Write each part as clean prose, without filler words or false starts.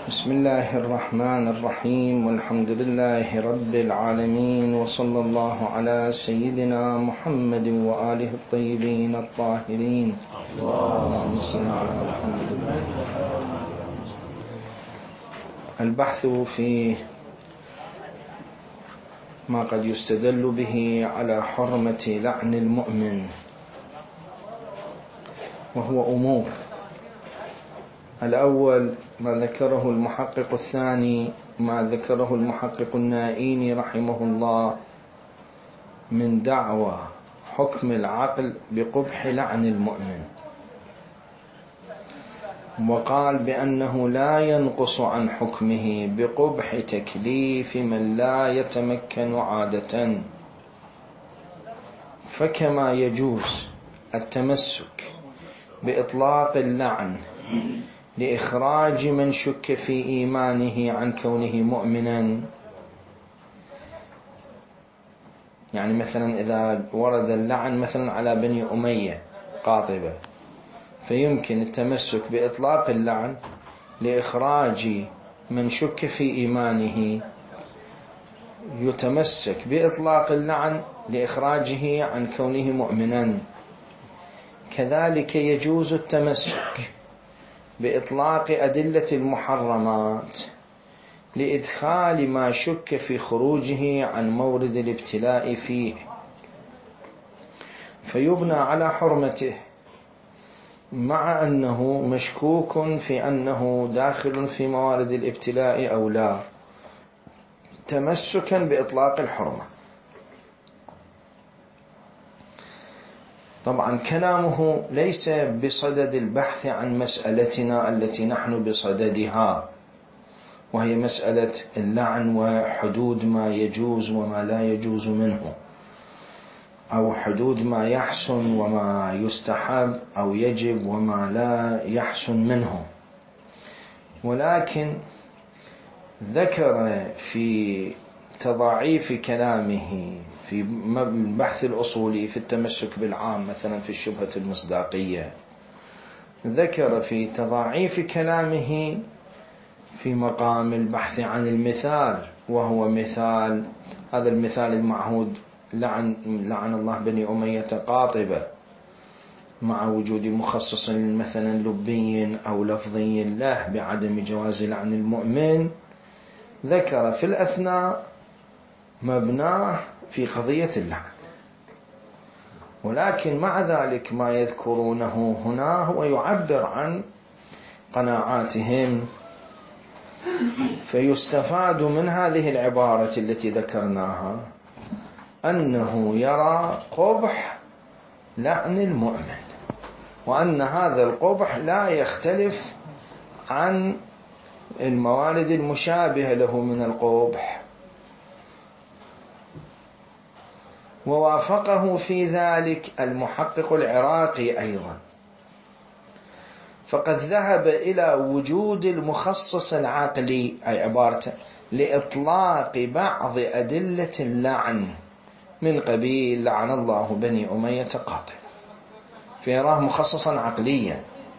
بسم الله الرحمن الرحيم، والحمد لله رب العالمين، وصلى الله على سيدنا محمد وآله الطيبين الطاهرين. اللهم صل على محمد. البحث في ما قد يستدل به على حرمة لعن المؤمن، وهو أمور. الأول ما ذكره المحقق، الثاني ما ذكره المحقق النائيني رحمه الله من دعوى حكم العقل بقبح لعن المؤمن، وقال بأنه لا ينقص عن حكمه بقبح تكليف من لا يتمكن عادة. فكما يجوز التمسك بإطلاق اللعن لإخراج من شك في إيمانه عن كونه مؤمنا، يعني مثلا إذا ورد اللعن مثلا على بني أمية قاطبة، فيمكن التمسك بإطلاق اللعن لإخراج من شك في إيمانه، يتمسك بإطلاق اللعن لإخراجه عن كونه مؤمنا. كذلك يجوز التمسك بإطلاق أدلة المحرمات لإدخال ما شك في خروجه عن مورد الابتلاء فيه، فيبنى على حرمته مع أنه مشكوك في أنه داخل في موارد الابتلاء أو لا، تمسكا بإطلاق الحرمة. طبعا كلامه ليس بصدد البحث عن مسألتنا التي نحن بصددها، وهي مسألة اللعن وحدود ما يجوز وما لا يجوز منه، أو حدود ما يحسن وما يستحب أو يجب وما لا يحسن منه. ولكن ذكر في تضاعيف كلامه في البحث الأصولي في التمسك بالعام، مثلا في الشبهة المصداقية، ذكر في تضاعيف كلامه في مقام البحث عن المثال، وهو مثال هذا المثال المعهود، لعن الله بني أمية قاطبة، مع وجود مخصص مثلا لبي أو لفظي له بعدم جواز لعن المؤمن. ذكر في الأثناء مبناه في قضية اللعن، ولكن مع ذلك ما يذكرونه هنا هو يعبر عن قناعاتهم، فيستفاد من هذه العبارة التي ذكرناها أنه يرى قبح لعن المؤمن، وأن هذا القبح لا يختلف عن الموارد المشابهة له من القبح. ووافقه في ذلك المحقق العراقي أيضا، فقد ذهب إلى وجود المخصص العقلي، أي عبارته، لإطلاق بعض أدلة اللعن من قبيل لعن الله بني أمية قاطبة، فيراه مخصصا عقليا.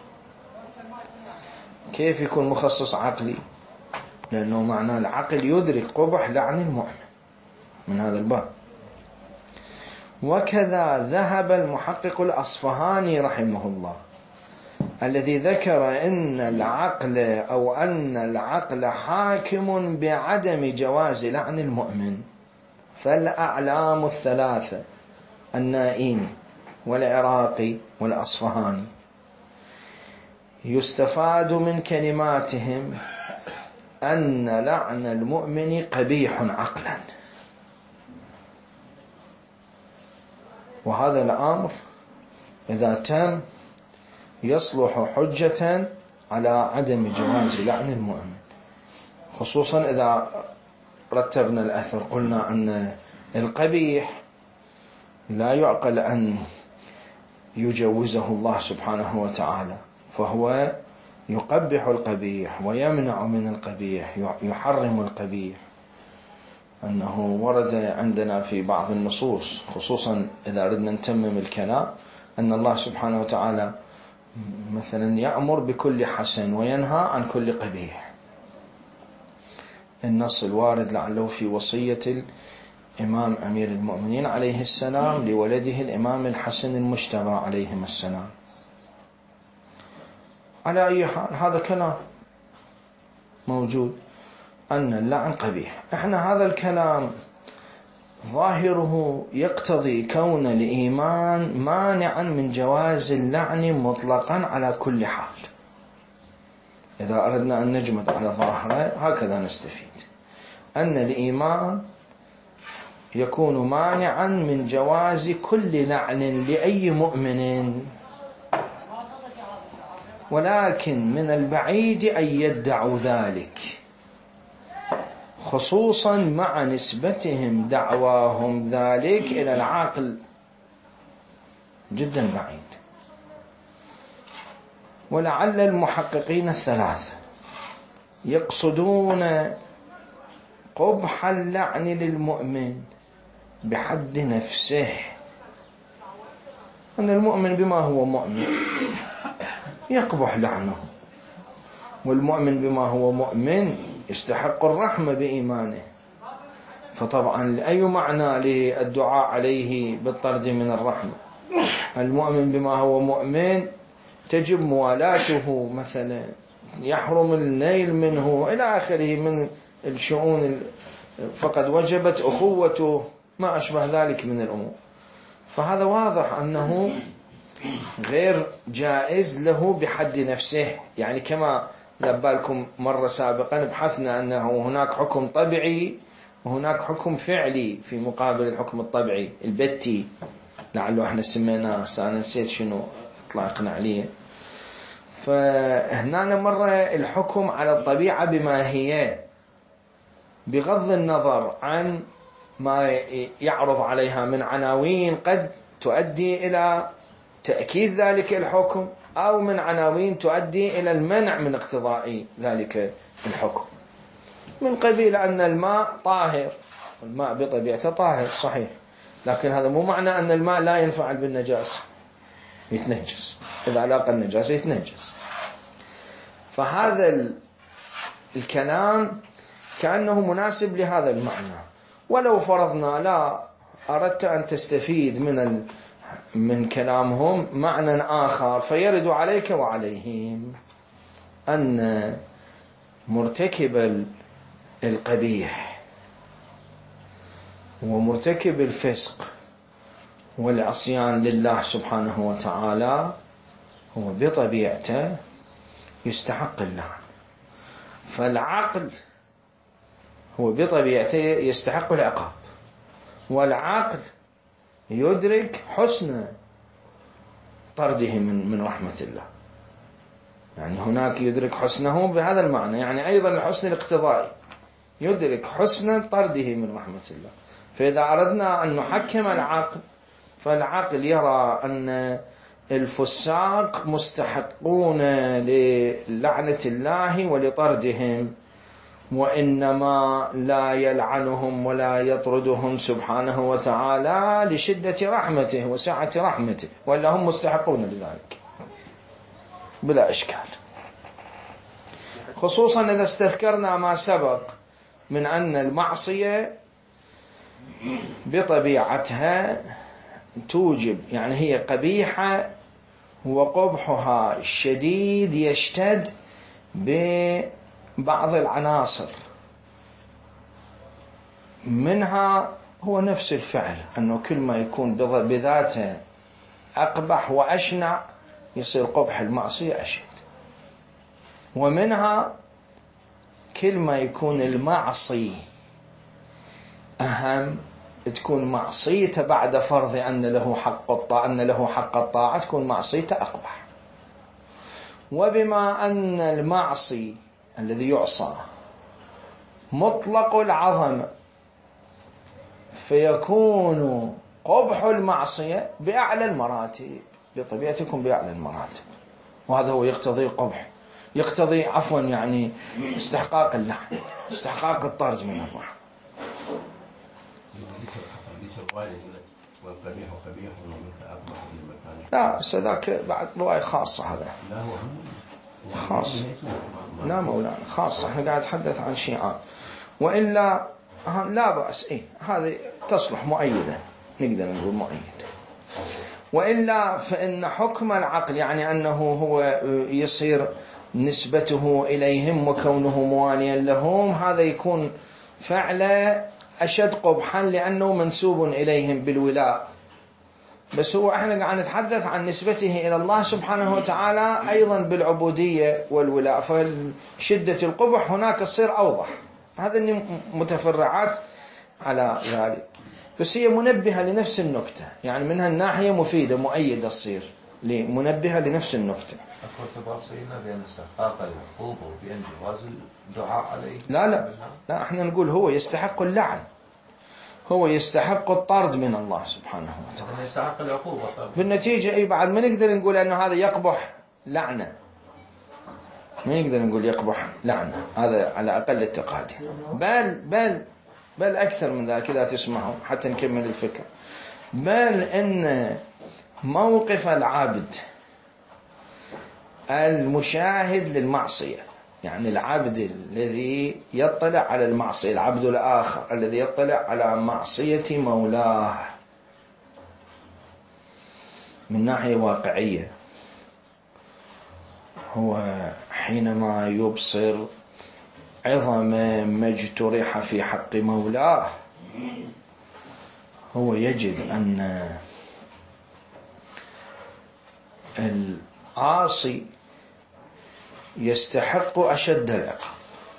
كيف يكون مخصص عقلي؟ لأنه معنى العقل يدرك قبح لعن المؤمن من هذا الباب. وكذا ذهب المحقق الأصفهاني رحمه الله، الذي ذكر أن العقل حاكم بعدم جواز لعن المؤمن. فالأعلام الثلاثة النائين والعراقي والأصفهاني يستفاد من كلماتهم أن لعن المؤمن قبيح عقلا، وهذا الأمر إذا تم يصلح حجة على عدم جواز لعن المؤمن، خصوصا إذا رتبنا الأثر قلنا أن القبيح لا يعقل أن يجوزه الله سبحانه وتعالى، فهو يقبح القبيح ويمنع من القبيح، يحرم القبيح. أنه ورد عندنا في بعض النصوص، خصوصا إذا أردنا نتمم الكلام، أن الله سبحانه وتعالى مثلا يأمر بكل حسن وينهى عن كل قبيح، النص الوارد لعله في وصية الإمام أمير المؤمنين عليه السلام لولده الإمام الحسن المجتبى عليهم السلام. على أي حال هذا كلام موجود أن اللعن قبيح. احنا هذا الكلام ظاهره يقتضي كون الإيمان مانعا من جواز اللعن مطلقا على كل حال. إذا أردنا أن نجمد على ظاهره هكذا نستفيد أن الإيمان يكون مانعا من جواز كل لعن لأي مؤمن، ولكن من البعيد أن يدعوا ذلك، خصوصا مع نسبتهم دعواهم ذلك إلى العقل، جدا بعيد. ولعل المحققين الثلاثة يقصدون قبح اللعن للمؤمن بحد نفسه، أن المؤمن بما هو مؤمن يقبح لعنه، والمؤمن بما هو مؤمن يستحق الرحمة بإيمانه. فطبعا أي معنى للدعاء عليه بالطرد من الرحمة؟ المؤمن بما هو مؤمن تجب موالاته مثلا، يحرم النيل منه إلى آخره من الشؤون، فقد وجبت أخوته، ما أشبه ذلك من الأمور. فهذا واضح أنه غير جائز له بحد نفسه. يعني كما نبالكم مرة سابقا بحثنا أنه هناك حكم طبيعي وهناك حكم فعلي في مقابل الحكم الطبيعي البتي، لعله احنا سميناه، أنا نسيت شنو اطلقنا عليه. فهنا مرة الحكم على الطبيعة بما هي، بغض النظر عن ما يعرض عليها من عناوين قد تؤدي إلى تأكيد ذلك الحكم، أو من عناوين تؤدي إلى المنع من اقتضاء ذلك الحكم، من قبيل أن الماء طاهر، الماء بطبيعته طاهر صحيح، لكن هذا مو معنى أن الماء لا ينفعل بالنجاسة، يتنجس، إذا لاقى النجاسة يتنجس. فهذا الكلام كأنه مناسب لهذا المعنى. ولو فرضنا لا أردت أن تستفيد من كلامهم معنى آخر فيرد عليك وعليهم، أن مرتكب القبيح ومرتكب الفسق والعصيان لله سبحانه وتعالى هو بطبيعته يستحق اللعن، فالعقل هو بطبيعته يستحق العقاب، والعقل يدرك حسن طرده من رحمة الله. يعني هناك يدرك حسنه بهذا المعنى، يعني أيضا الحسن الاقتضائي، يدرك حسن طرده من رحمة الله. فإذا أردنا أن نحكم العقل، فالعقل يرى أن الفساق مستحقون للعنة الله ولطردهم، وإنما لا يلعنهم ولا يطردهم سبحانه وتعالى لشدة رحمته وسعة رحمته، وإلا هم مستحقون لذلك بلا إشكال. خصوصا إذا استذكرنا ما سبق من أن المعصية بطبيعتها توجب، يعني هي قبيحة وقبحها الشديد يشتد ببعض العناصر، منها هو نفس الفعل، أنه كل ما يكون بذاته أقبح وأشنع يصير قبح المعصية أشد، ومنها كل ما يكون المعصي أهم تكون معصيته بعد فرض أن له حق الطاعة تكون معصيته أقبح. وبما أن المعصي الذي يعصى مطلق العظمة، فيكون قبح المعصية بأعلى المراتب، بطبيعتكم بأعلى المراتب، وهذا هو يقتضي القبح، يقتضي يعني استحقاق اللعن، استحقاق الطرد من الرحمة. لا سذاك بعد رواية خاصة، هذا خاص، لا مولانا خاصة، احنا قاعد نتحدث عن شيعان. وإلا لا بأس، هذه تصلح مؤيدة، نقدر نقول مؤيدة. وإلا فإن حكم العقل يعني أنه هو يصير نسبته إليهم وكونه مواليا لهم، هذا يكون فعله أشد قبحا لأنه منسوب إليهم بالولاء. بس هو احنا قاعد نتحدث عن نسبته إلى الله سبحانه وتعالى أيضا بالعبودية والولاء، فشدة القبح هناك تصير أوضح. هذا متفرعات على ذلك، بس هي منبهة لنفس النكتة، يعني منها الناحية مفيدة مؤيدة تصير منبهة لنفس النكتة. ارتباط سيدنا بين استحقاق العقوبة وبين جواز الدعاء عليه؟ لا احنا نقول هو يستحق اللعن، هو يستحق الطرد من الله سبحانه وتعالى، يستحق العقوبة بالنتيجة بعد ما نقدر نقول أنه هذا يقبح لعنة، ما نقدر نقول يقبح لعنة، هذا على أقل التقادير، بل أكثر من ذلك إذا تسمعوا حتى نكمل الفكرة. بل إن موقف العبد المشاهد للمعصية، يعني العبد الذي يطلع على المعصية، العبد الآخر الذي يطلع على معصية مولاه من ناحية واقعية، هو حينما يبصر عظم ما اجترح في حق مولاه، هو يجد أن العاصي يستحق أشد العقاب.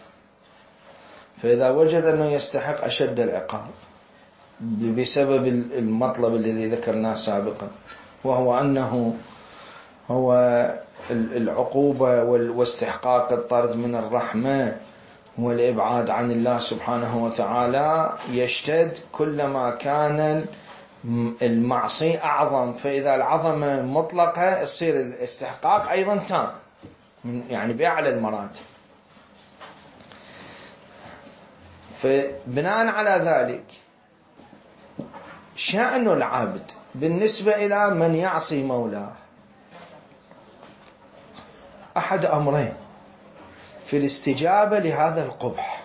فإذا وجد أنه يستحق أشد العقاب بسبب المطلب الذي ذكرناه سابقا، وهو أنه هو العقوبة واستحقاق الطرد من الرحمة والإبعاد عن الله سبحانه وتعالى، يشتد كلما كان المعصية أعظم. فإذا العظمة مطلقة يصير الاستحقاق أيضا تام، يعني بأعلى المراتب. فبناء على ذلك شأن العبد بالنسبة إلى من يعصي مولاه أحد أمرين في الاستجابة لهذا القبح: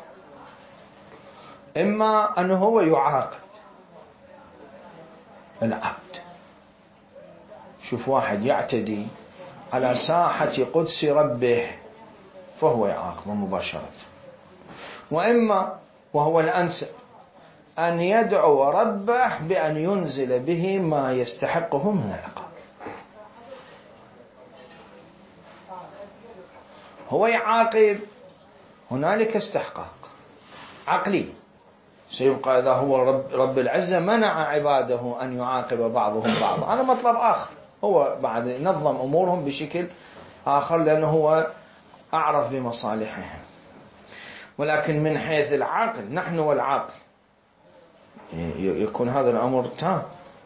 إما أنه هو يعاقب العبد، شوف واحد يعتدي على ساحة قدس ربه فهو يعاقبه مباشرة، وإما وهو الأنسب أن يدعو ربه بأن ينزل به ما يستحقه من العقاب. هو يعاقب، هنالك استحقاق عقلي سيبقى إذا هو رب العزة منع عباده أن يعاقب بعضهم بعضا، هذا مطلب آخر، هو بعد نظم أمورهم بشكل آخر لأنه هو أعرف بمصالحهم. ولكن من حيث العقل، نحن والعقل، يكون هذا الأمر تام.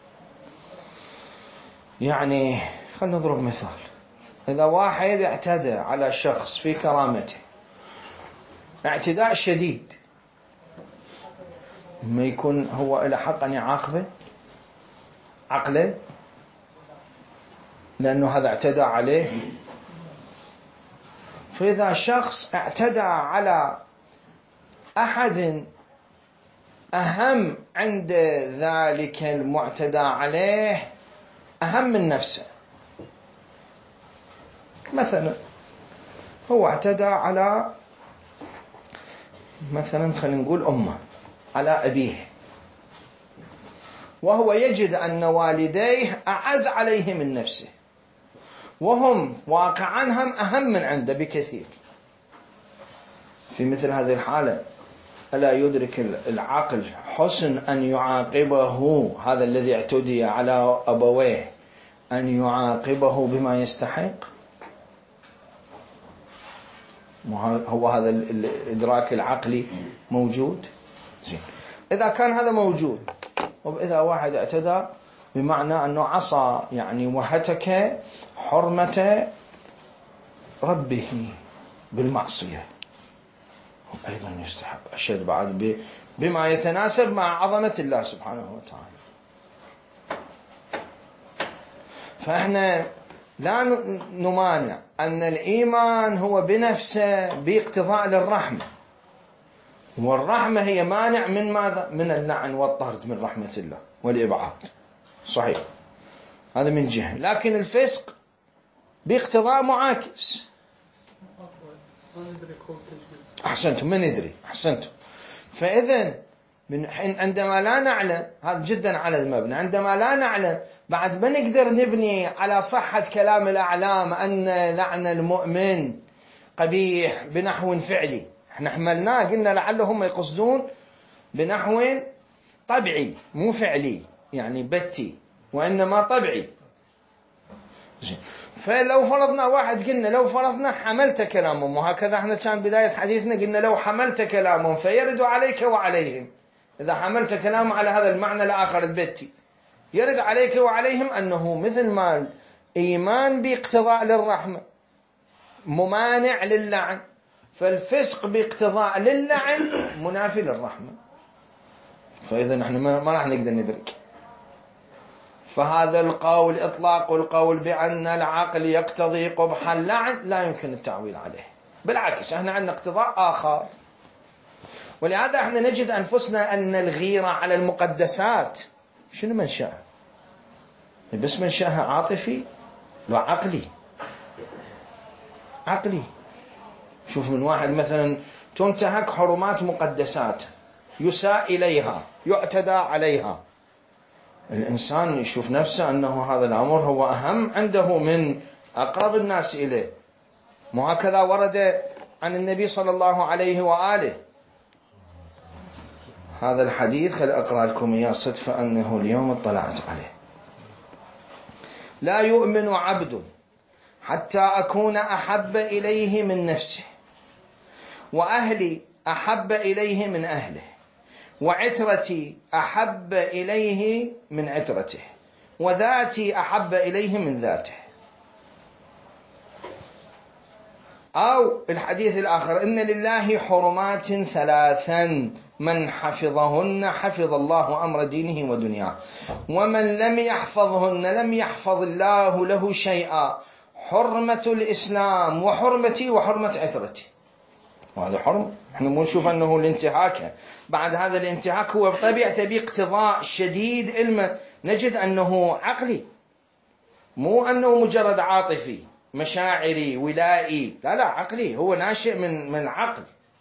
يعني خلينا نضرب مثال: إذا واحد اعتدى على شخص في كرامته اعتداء شديد، ما يكون هو إلى حق أن يعاقبه عقله لأنه هذا اعتدى عليه؟ فإذا شخص اعتدى على أحد أهم عند ذلك المعتدى عليه، أهم من نفسه، مثلا هو اعتدى على مثلا خلينا نقول أمه، على أبيه، وهو يجد أن والديه أعز عليه من نفسه، وهم واقعا هم أهم من عنده بكثير. في مثل هذه الحالة ألا يدرك العقل حسن أن يعاقبه هذا الذي اعتدي على أبويه، أن يعاقبه بما يستحق؟ هو هذا الإدراك العقلي موجود. زين، إذا كان هذا موجود، وإذا واحد اعتدى بمعنى أنه عصى يعني وهتك حرمة ربه بالمعصية، أيضا يستحق أشد بعد بما يتناسب مع عظمة الله سبحانه وتعالى. فإحنا لا نمانع أن الإيمان هو بنفسه باقتضاء للرحمة، والرحمة هي مانع من ماذا؟ من اللعن والطرد من رحمة الله والإبعاد. صحيح، هذا من جهة. لكن الفسق باقتضاء معاكس. أحسنتم، من ندري، أحسنتم. فإذن من حين عندما لا نعلم، هذا جدا على المبنى، عندما لا نعلم بعد ما نقدر نبني على صحة كلام الأعلام أن لعن المؤمن قبيح بنحو فعلي. احنا حملناه قلنا لعلهم يقصدون بنحو طبعي مو فعلي، يعني بتي، وإنما طبعي. فلو فرضنا واحد، قلنا لو فرضنا حملت كلامهم، وهكذا احنا كان بداية حديثنا قلنا لو حملت كلامهم فيرد عليك وعليهم. إذا حملت كلام على هذا المعنى الآخر البتي، يرد عليك وعليهم أنه مثل ما الإيمان باقتضاء للرحمة ممانع للعن، فالفسق باقتضاء للعن منافي للرحمة. فإذا نحن ما راح نقدر ندرك. فهذا القول إطلاق القول بأن العقل يقتضي قبح اللعن لا يمكن التعويل عليه، بالعكس احنا عندنا اقتضاء آخر. ولهذا احنا نجد أنفسنا أن الغيرة على المقدسات شنو منشأها؟ بس منشأها عاطفي، لو عقلي. شوف من واحد مثلا تنتهك حرمات مقدسات، يساء إليها، يعتدى عليها، الإنسان يشوف نفسه أنه هذا الأمر هو أهم عنده من أقرب الناس إليه. وهكذا ورد عن النبي صلى الله عليه وآله هذا الحديث، خل أقرأ لكم إياه صدفة أنه اليوم اطلعت عليه. لا يؤمن عبد حتى أكون أحب إليه من نفسه، وأهلي أحب إليه من أهله، وعترتي أحب إليه من عترته، وذاتي أحب إليه من ذاته. أو الحديث الآخر: إن لله حرمات ثلاثا من حفظهن حفظ الله أمر دينه ودنياه، ومن لم يحفظهن لم يحفظ الله له شيئا، حرمة الإسلام وحرمتي وحرمة عترتي. وهذا حرم، احنا مو نشوف أنه الانتهاك بعد هذا الانتهاك هو بطبيعته باقتضاء شديد علما، نجد أنه عقلي، مو أنه مجرد عاطفي مشاعري ولائي، لا عقلي، هو ناشئ من العقل.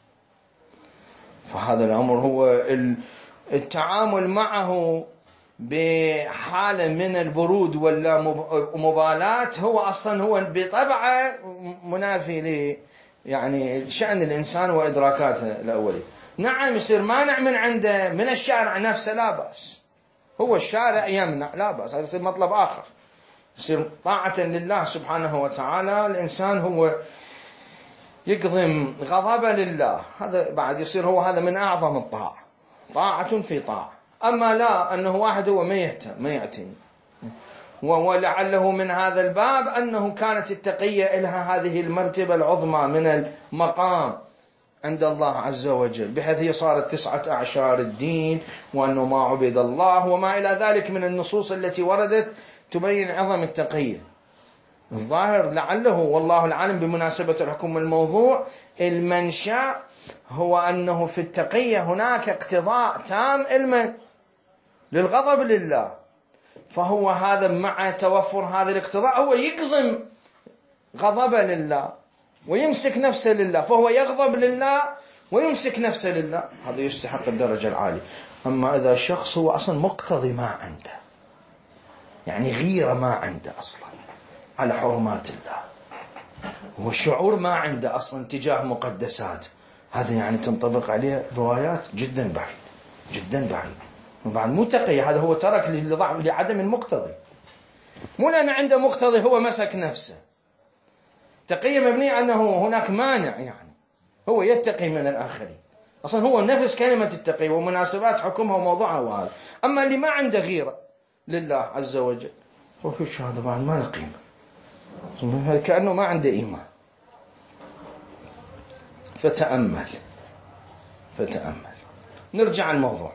فهذا الأمر هو التعامل معه بحالة من البرود ولا مبالاة، هو أصلا هو بطبعه منافي يعني شأن الإنسان وإدراكاته الأولي. نعم يصير مانع من عنده من الشارع نفسه، لا بأس، هو الشارع يمنع، لا بأس، هذا يصير مطلب آخر، يصير طاعة لله سبحانه وتعالى. الإنسان هو يقضم غضب لله، هذا بعد يصير هو هذا من أعظم الطاعة، طاعة في طاعة. أما لا أنه واحد هو ما يهتم ما يعتني، ولعله من هذا الباب أنه كانت التقية إلها هذه المرتبة العظمى من المقام عند الله عز وجل، بحيث هي صارت 9 أعشار الدين، وأنه ما عبد الله وما إلى ذلك من النصوص التي وردت تبين عظم التقية. الظاهر لعله والله العالم بمناسبة الحكم الموضوع المنشأ هو أنه في التقية هناك اقتضاء تام علما للغضب لله، فهو هذا مع توفر هذا الاقتضاء هو يقضم غضب لله ويمسك نفسه لله، فهو يغضب لله ويمسك نفسه لله، هذا يستحق الدرجة العالية. أما إذا شخص هو أصلا مقتضي ما عنده، يعني غيرة ما عنده أصلا على حرمات الله، وشعور ما عنده أصلا تجاه مقدسات، هذا يعني تنطبق عليه روايات جدا بعيد جدا بعيد. وبعد مو تقية، هذا هو ترك لعدم المقتضي، مو لأن عنده مقتضي هو مسك نفسه. تقية مبنية أنه هناك مانع، يعني هو يتقي من الآخرين، أصلا هو نفس كلمة التقي ومناسبات حكمها وموضوعها وهذا. أما اللي ما عنده غيرة لله عز وجل هو فيش، هذا بعد ما له قيمة، كأنه ما عنده إيمان. فتأمل نرجع الموضوع.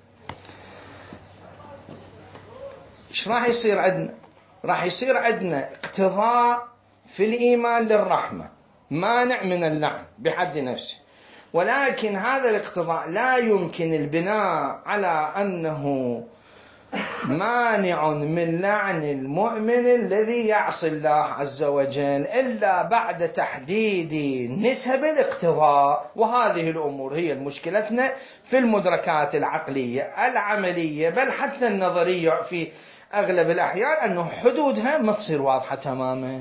إيش راح يصير عندنا؟ راح يصير عندنا اقتضاء في الإيمان للرحمة، مانع من اللعن بحد نفسه، ولكن هذا الاقتضاء لا يمكن البناء على أنه مانع من لعن المؤمن الذي يعصي الله عز وجل إلا بعد تحديد نسب الاقتضاء. وهذه الأمور هي مشكلتنا في المدركات العقلية العملية بل حتى النظرية في أغلب الأحيان، أنه حدودها ما تصير واضحة تماما.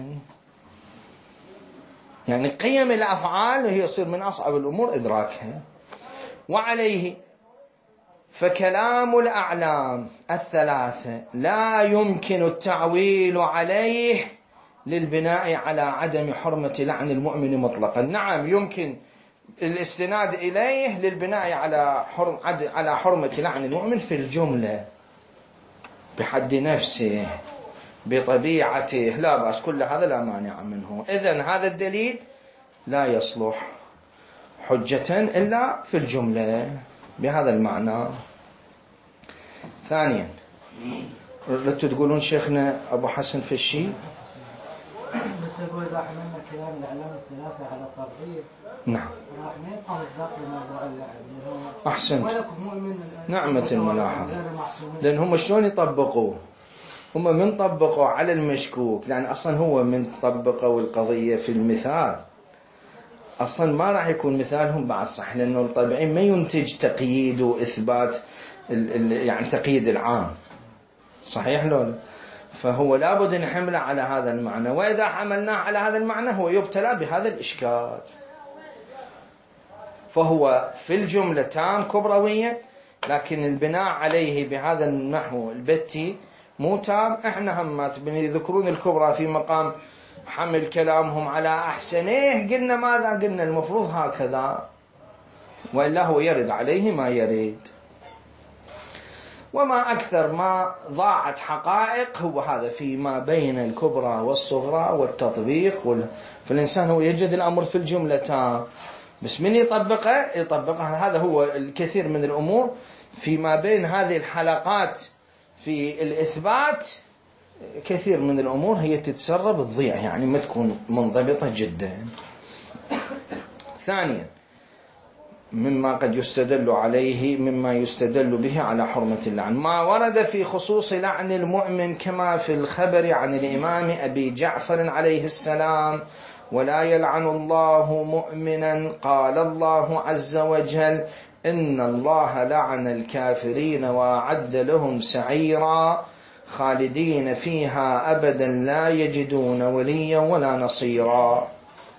يعني قيم الأفعال هي يصير من أصعب الأمور إدراكها. وعليه فكلام الأعلام الثلاثة لا يمكن التعويل عليه للبناء على عدم حرمة لعن المؤمن مطلقا. نعم يمكن الاستناد إليه للبناء على حرمة لعن المؤمن في الجملة بحد نفسه بطبيعته، لا بأس، كل هذا لا مانع منه. إذن هذا الدليل لا يصلح حجة إلا في الجملة بهذا المعنى. ثانيا، ردتوا تقولون شيخنا أبو حسن في الشيء؟ بس يقول إذا حملنا كلام الأعلام الثلاثة على الطبيعية، نعم، راح ما يبقى مصداق لموضوع اللعن. أحسنت، نعمة الملاحظة. لأن هم شلون يطبقوا؟ هم من طبقوا على المشكوك، لأن أصلا هو من طبقوا القضية في المثال أصلا ما راح يكون مثالهم بعد صح، لأنه الطبيعي ما ينتج تقييد وإثبات يعني تقييد العام، صحيح لولا؟ فهو لابد أن نحمله على هذا المعنى، وإذا حملناه على هذا المعنى هو يبتلى بهذا الإشكال. فهو في الجملة تام كبروية، لكن البناء عليه بهذا النحو البتي مو تام. احنا هم يذكرون الكبرى في مقام حمل كلامهم على أحسنه، قلنا ماذا؟ قلنا المفروض هكذا، وإلا هو يرد عليه ما يريد. وما أكثر ما ضاعت حقائق هو هذا فيما بين الكبرى والصغرى والتطبيق فالإنسان هو يجد الأمر في الجملة تام، بس من يطبقها هذا هو الكثير من الأمور فيما بين هذه الحلقات في الإثبات. كثير من الأمور هي تتسرب تضيع، يعني ما تكون منضبطة جدا. ثانيا، مما قد يستدل عليه مما يستدل به على حرمة اللعن ما ورد في خصوص لعن المؤمن كما في الخبر عن الإمام أبي جعفر عليه السلام: ولا يلعن الله مؤمنا، قال الله عز وجل: إن الله لعن الكافرين وأعد لهم سعيرا خالدين فيها أبدا لا يجدون وليا ولا نصيرا.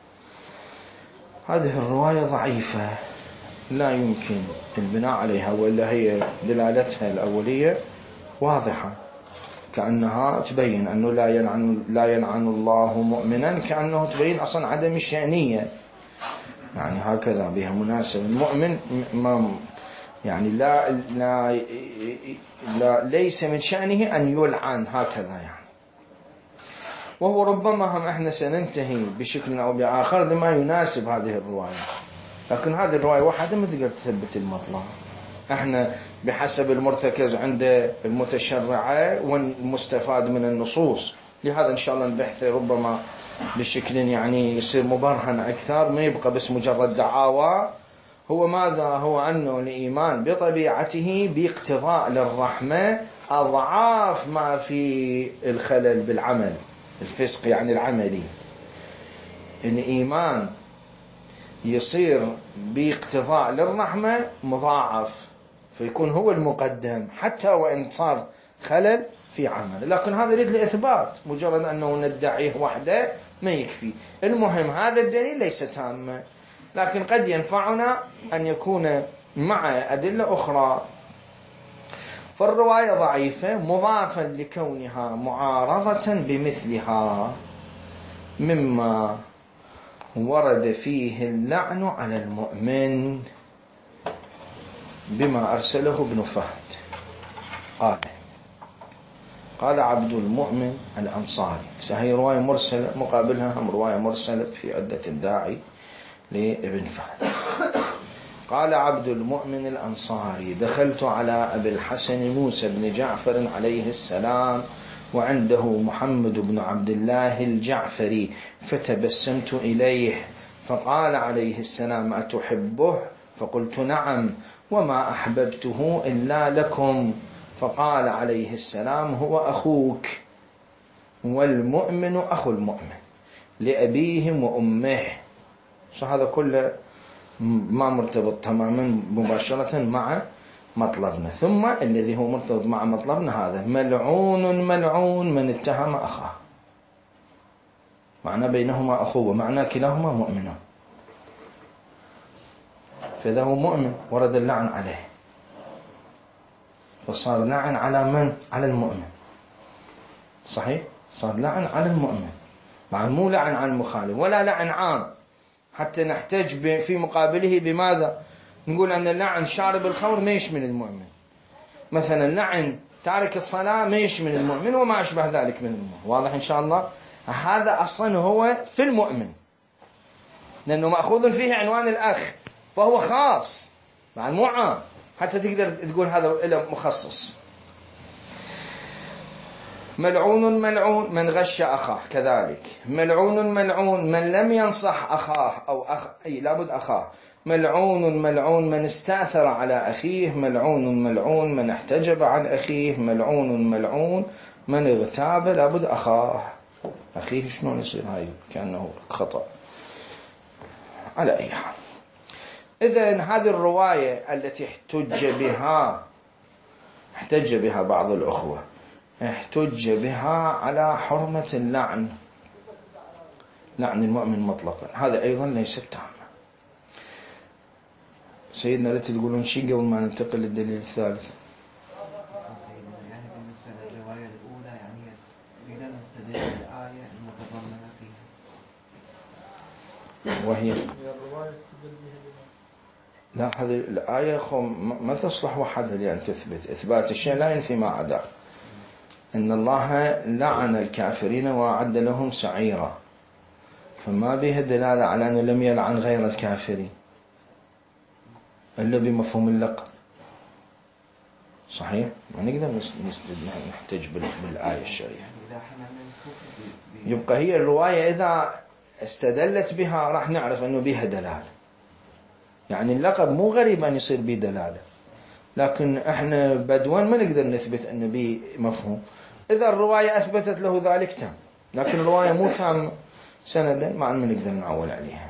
هذه الرواية ضعيفة لا يمكن البناء عليها، وإلا هي دلالتها الأولية واضحة، كأنها تبين أنه لا يلعن الله مؤمنا، كأنه تبين أصلا عدم الشأنية، يعني هكذا بها مناسبة. المؤمن ما يعني لا ليس من شأنه أن يلعن هكذا يعني. وهو ربما هم احنا سننتهي بشكل أو بآخر لما يناسب هذه الرواية، لكن هذه الرواية واحدة ما تقدر تثبت المطلق. احنا بحسب المرتكز عند المتشرعة والمستفاد من النصوص، لهذا إن شاء الله البحث ربما بشكل يعني يصير مبرهن أكثر، ما يبقى بس مجرد دعاوى. هو ماذا؟ هو أنه الإيمان بطبيعته باقتضاء للرحمة أضعاف ما في الخلل بالعمل، الفسق يعني العملي. الإيمان يصير باقتضاء للرحمة مضاعف، فيكون هو المقدم حتى وإن صار خلل في عمل. لكن هذا يريد لإثبات، مجرد أنه ندعيه وحده ما يكفي. المهم هذا الدليل ليس تاما، لكن قد ينفعنا أن يكون مع أدلة أخرى. فالرواية ضعيفة مضافا لكونها معارضة بمثلها مما ورد فيه اللعن على المؤمن بما أرسله ابن فهد. قال عبد المؤمن الأنصاري، هي رواية مرسلة، مقابلها هم رواية مرسلة في عدة الداعي لابن فهد. قال عبد المؤمن الأنصاري: دخلت على أبي الحسن موسى بن جعفر عليه السلام وعنده محمد بن عبد الله الجعفري، فتبسمت إليه فقال عليه السلام: أتحبه؟ فقلت: نعم، وما أحببته إلا لكم. فقال عليه السلام: هو أخوك، والمؤمن أخو المؤمن لأبيه وأمه. هذا كله ما مرتبط تماما مباشرة مع مطلبنا. ثم الذي هو مرتبط مع مطلبنا هذا: ملعون ملعون من اتهم أخاه. معنى بينهما أخوة، معنى كلاهما مؤمنون، فإذا هو مؤمن ورد اللعن عليه، فصار لعن على من؟ على المؤمن. صحيح؟ صار لعن على المؤمن، مع مو لعن على المخالف ولا لعن عام، حتى نحتج في مقابله بماذا؟ نقول أن اللعن شارب الخمر ما يشمل المؤمن، مثلا لعن تارك الصلاة ما يشمل المؤمن، وما أشبه ذلك من المؤمن. واضح إن شاء الله؟ هذا أصلا هو في المؤمن، لأنه مأخوذ فيه عنوان الأخ، فهو خاص مع مو عام، حتى تقدر تقول هذا إلى مخصص. ملعون ملعون من غش أخاه، كذلك ملعون ملعون من لم ينصح أخاه أو لابد أخاه. ملعون ملعون من استأثر على أخيه. ملعون ملعون من احتجب عن أخيه. ملعون ملعون من اغتاب لابد أخاه. أخيه شلون يصير؟ هاي كأنه خطأ. على أي حال، إذن هذه الرواية التي احتج بها بعض الأخوة، احتج بها على حرمة اللعن، لعن المؤمن مطلقا، هذا أيضا ليس تاما. سيدنا لا تقولون شيء قبل ما ننتقل للدليل الثالث؟ سيدنا يعني بالنسبة للرواية الأولى يعني نريد نستدل بالآية المتضمنة فيها، وهي لا، هذه الآية ما تصلح وحدها لأن تثبت. إثبات الشيء لا ينفي ما عداه. إن الله لعن الكافرين وأعد لهم سعيرا، فما به دلالة على أنه لم يلعن غير الكافرين إلا بمفهوم اللقب. صحيح؟ ما نقدر نحتج بالآية الشريفة. يبقى هي الرواية إذا استدلت بها راح نعرف أنه بها دلالة. يعني اللقب مو غريب أن يصير به دلالة، لكن احنا بدوان ما نقدر نثبت أنه به مفهوم. إذا الرواية أثبتت له ذلك تام، لكن الرواية مو تام سندا، مع أن ما نقدر نعول عليها.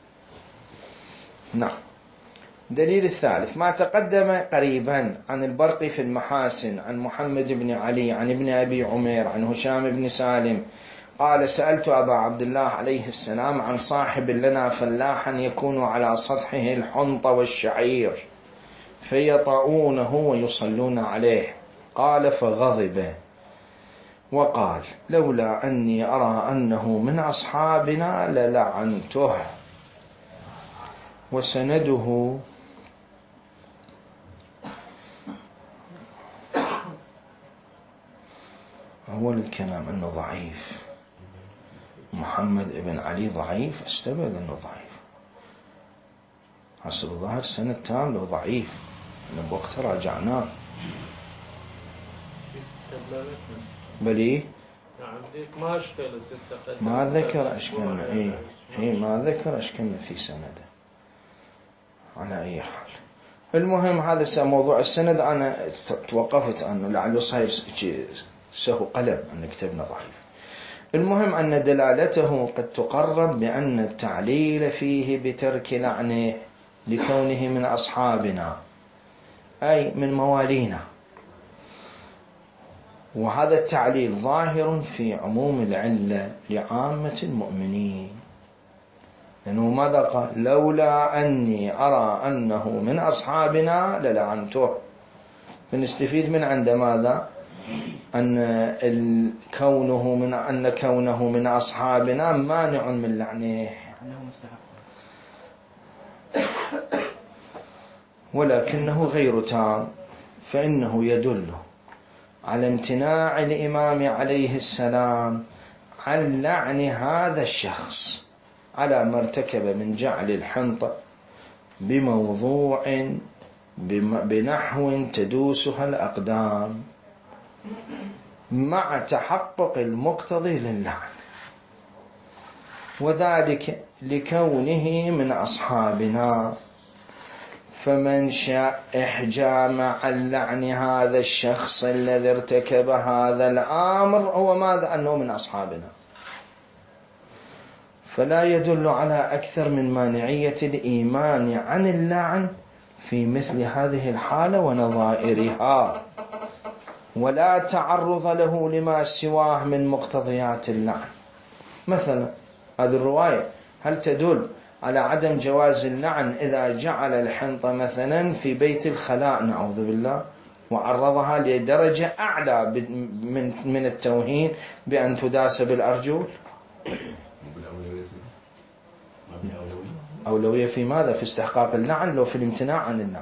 نعم. دليل الثالث ما تقدم قريبا عن البرقي في المحاسن عن محمد بن علي عن ابن أبي عمير عن هشام بن سالم قال: سألت أبا عبد الله عليه السلام عن صاحب لنا فلاحا يكون على سطحه الحنط والشعير فيطؤونه ويصلون عليه. قال: فغضب وقال: لولا أني أرى أنه من أصحابنا للعنته. وسنده أول الكلام أنه ضعيف، محمد بن علي ضعيف، استبعد أنه ضعيف، حسب الظاهر سنة تام له ضعيف، أنه بوقت راجعناه. بلي ما ذكر أشكلنا، ما ذكر أشكلنا في سنده. على أي حال، المهم هذا موضوع السند أنا توقفت عنه لعله صاير سهو قلم أن كتبنا ضعيف. المهم أن دلالته قد تقرب بأن التعليل فيه بترك لعنه لكونه من أصحابنا أي من موالينا، وهذا التعليل ظاهر في عموم العلة لعامة المؤمنين، لأنه ماذا قال؟ لولا أني أرى أنه من أصحابنا للعنته. فنستفيد من عند ماذا؟ أن كونه من أصحابنا مانع من لعنه، ولكنه غير تام، فإنه يدل على امتناع الإمام عليه السلام عن لعن هذا الشخص على ما ارتكب من جعل الحنطة بموضوع بنحو تدوسها الأقدام مع تحقق المقتضي للعن. وذلك لكونه من أصحابنا. فمن شاء إحجام عن لعن هذا الشخص الذي ارتكب هذا الأمر هو ماذا؟ أنه من أصحابنا، فلا يدل على أكثر من مانعية الإيمان عن اللعن في مثل هذه الحالة ونظائرها، ولا تعرض له لما سواه من مقتضيات اللعن. مثلا هذه الرواية هل تدل على عدم جواز اللعن إذا جعل الحنطة مثلا في بيت الخلاء نعوذ بالله وعرضها لدرجة أعلى من التوهين بأن تداس بالأرجل؟ أولوية في ماذا؟ في استحقاق اللعن لو في الامتناع عن اللعن.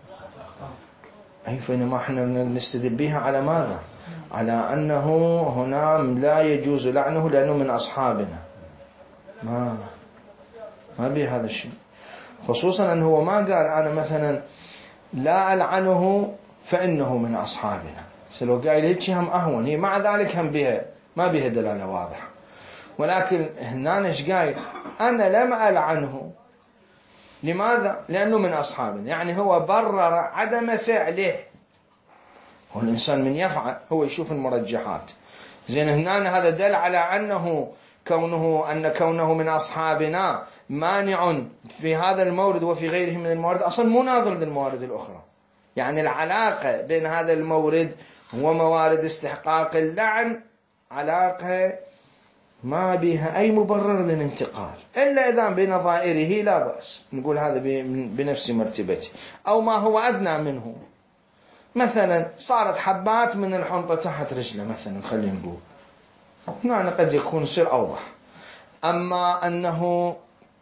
أي فإنما احنا نستدل بها على ماذا؟ على أنه هنا لا يجوز لعنه لأنه من أصحابنا. ما به هذا الشيء، خصوصا أنه هو ما قال أنا مثلا لا ألعنه فإنه من أصحابنا، سلو قايل هيك هم أهون، هي مع ذلك هم بها ما بها دلالة واضحة. ولكن هنا نش قايل أنا لم ألعنه، لماذا؟ لأنه من أصحابنا، يعني هو برر عدم فعله. هو الإنسان من يفعل هو يشوف المرجحات. زين هنا هذا دل على أنه كونه من أصحابنا مانع في هذا المورد وفي غيره من الموارد أصلا مناظر للموارد الأخرى. يعني العلاقة بين هذا المورد وموارد استحقاق اللعن علاقة ما بها أي مبرر للانتقال، إلا إذا بنظائره لا بأس نقول هذا بنفس مرتبته أو ما هو أدنى منه. مثلا صارت حبات من الحنطة تحت رجله مثلا، خلينا نقول هنا قد يكون يصير أوضح. أما أنه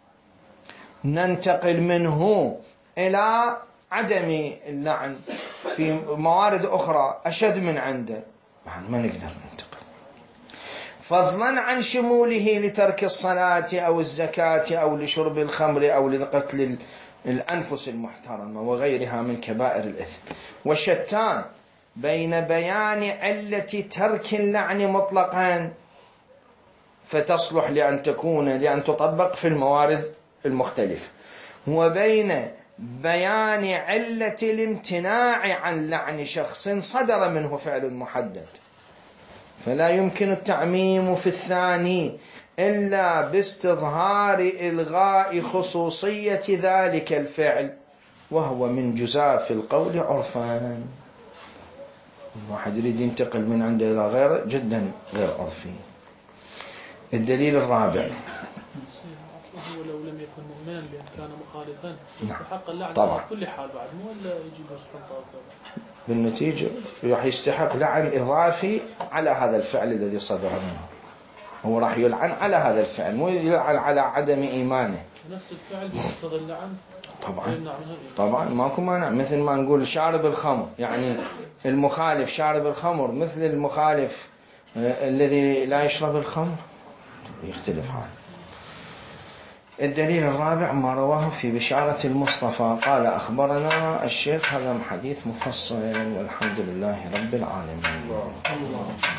ننتقل منه إلى عدم اللعن في موارد أخرى أشد من عنده، ما نقدر ننتقل، فضلا عن شموله لترك الصلاة أو الزكاة أو لشرب الخمر أو لقتل الأنفس المحترمة وغيرها من كبائر الإثم. والشتان بين بيان علة ترك اللعن مطلقا فتصلح لأن تطبق في الموارد المختلفة، وبين بيان علة الامتناع عن لعن شخص صدر منه فعل محدد، فلا يمكن التعميم في الثاني إلا باستظهار إلغاء خصوصية ذلك الفعل، وهو من جزاف القول عرفا. واحد يريد ينتقل من عنده إلى غيره جدا غير عرفي. الدليل الرابع هو لو لم يكن مؤمنا بأن كان مخالفا فحق اللعنة طبعا كل حال بعد مو إلا يجي بسحنطة بالنتيجة راح يستحق لعن إضافي على هذا الفعل الذي صدر منه. هو راح يلعن على هذا الفعل مو يلعن على عدم إيمانه. نفس الفعل يقتضي اللعن طبعا ماكو مانع. مثل ما نقول شارب الخمر، يعني المخالف شارب الخمر مثل المخالف الذي لا يشرب الخمر، يختلف هذا. الدليل الرابع ما رواه في بشارة المصطفى قال أخبرنا الشيخ، هذا حديث مفصل والحمد لله رب العالمين.